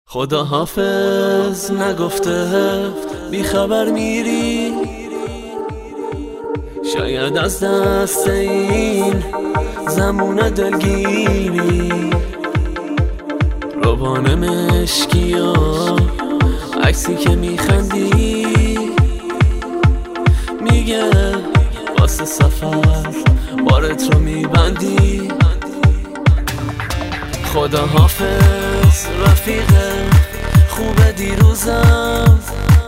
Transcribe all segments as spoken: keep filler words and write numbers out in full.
خدا حافظ نگفته بی خبر میری، شاید از دست این زمون دلگیری. روبان مشکی و عکسی که میخندی، میگه واسه سفر بارت رو میبندی. خدا حافظ رفیق خوب دیروزم،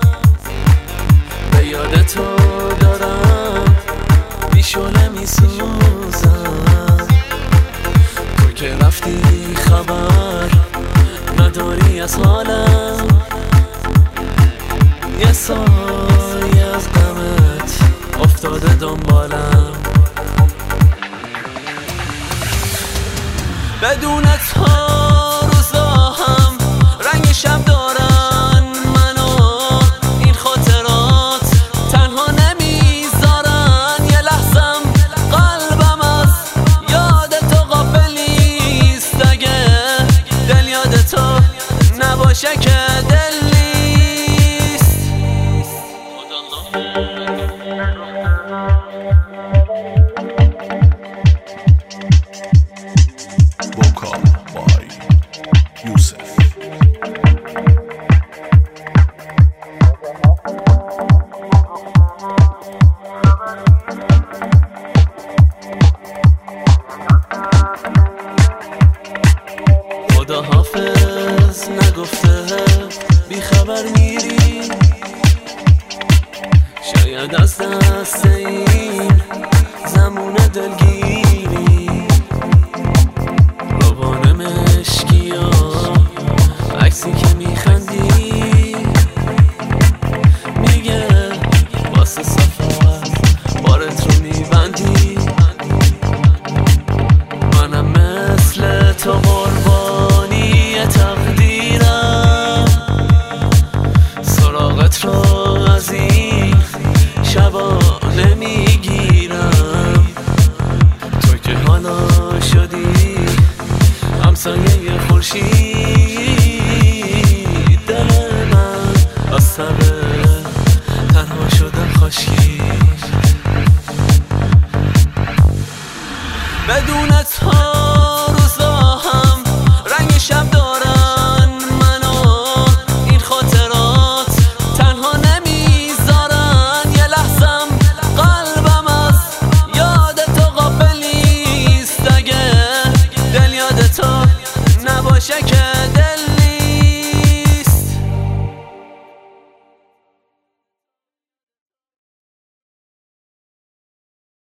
به یاد تو دارم بیشونه میسوزم. تو که رفتی خبر نداری از حالم، یه سایه از غمت افتاده دنبالم. بدون تو روزا هم رنگ شب دارن منو، این خاطرات تنها نمیذارن. یه لحظم قلبم از یاد تو غافل نیست، اگه دل یاد تو نباشه که دل نیست. Vocal by Yusef. خدا حافظ نگفته بی خبر میری، شاید از دست این زمون دلگیری.